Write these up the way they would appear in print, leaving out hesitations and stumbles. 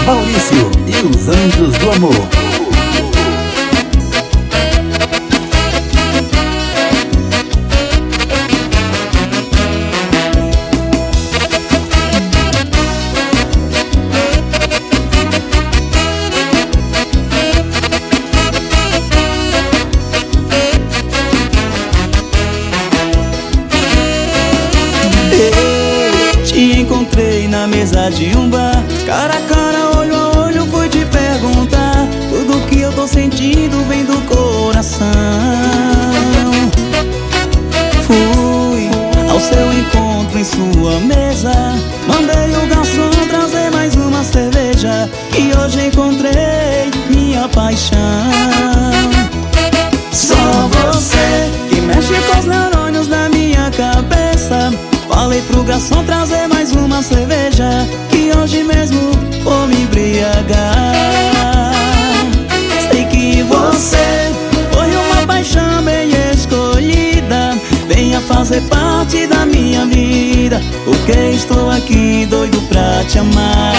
Maurício e os Anjos do Amor. Te encontrei na mesa de um bar, cara a cara, olho a olho, fui te perguntar. Tudo que eu tô sentindo vem do coração. Fui ao seu encontro em sua mesa, mandei o garçom trazer mais uma cerveja, e hoje encontrei minha paixão. Só você que mexe com os neurônios da minha cabeça. Falei pro garçom trazer mais uma cerveja, que hoje mesmo vou me embriagar. Sei que você foi uma paixão bem escolhida, venha fazer parte da minha vida, porque estou aqui doido pra te amar.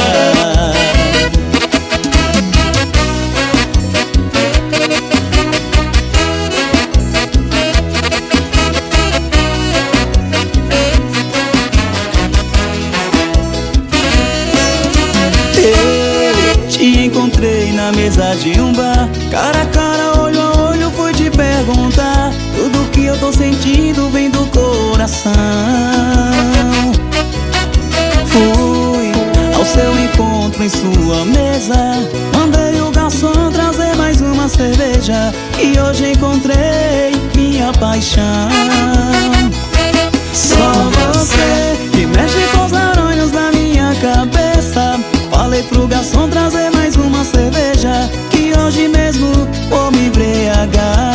Te encontrei na mesa de um bar, cara a cara, olho a olho, fui te perguntar. Tudo que eu tô sentindo vem do coração. Fui ao seu encontro em sua mesa, mandei o garçom trazer mais uma cerveja, e hoje encontrei minha paixão. Só você que mexe com os neurônios da minha cabeça. Falei pro garçom trazer mais uma cerveja, que hoje mesmo vou me embriagar.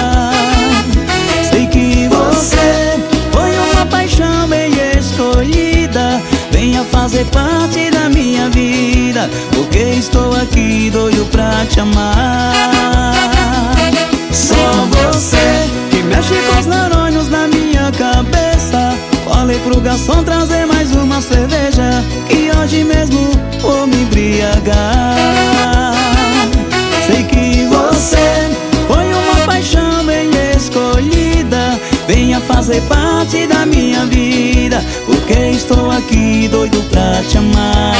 Sei que você foi uma paixão bem escolhida, venha fazer parte da minha vida, porque estou aqui doido pra te amar. Só você que mexe com os neurônios da minha cabeça. Falei pro garçom trazer mais uma cerveja, que hoje mesmo vou me embriagar. Sei que você foi uma paixão bem escolhida, venha fazer parte da minha vida, porque estou aqui doido pra te amar.